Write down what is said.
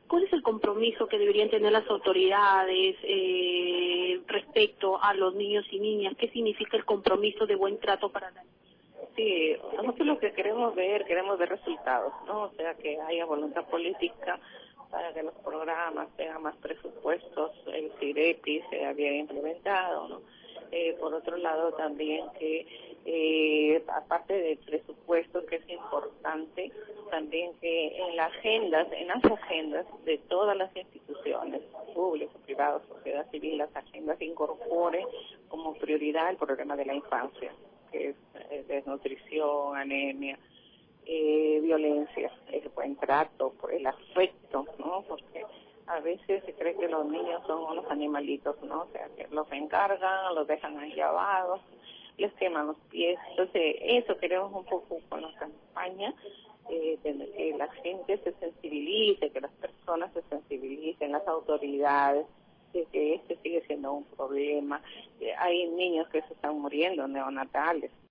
¿cuál es el compromiso que deberían tener las autoridades respecto a los niños y niñas? ¿Qué significa el compromiso de buen trato para la niña? Sí, nosotros lo que queremos ver resultados, ¿no? O sea, que haya voluntad política para que los programas tengan más presupuestos, el CIREPI sea bien implementado, ¿no? Por otro lado, también que, aparte del presupuesto, que es importante, también que en las agendas de todas las instituciones, públicas, privadas, sociedad civil, las agendas incorporen como prioridad el problema de la infancia, que es desnutrición, anemia, violencia, el buen trato, el afecto, ¿no? Porque a veces se cree que los niños son unos animalitos, ¿no? O sea, que los encargan, los dejan ahí llevados, les queman los pies. Entonces, eso queremos un poco con la campaña, que la gente se sensibilice, que las personas se sensibilicen, las autoridades, de que este sigue siendo un problema. Hay niños que se están muriendo neonatales.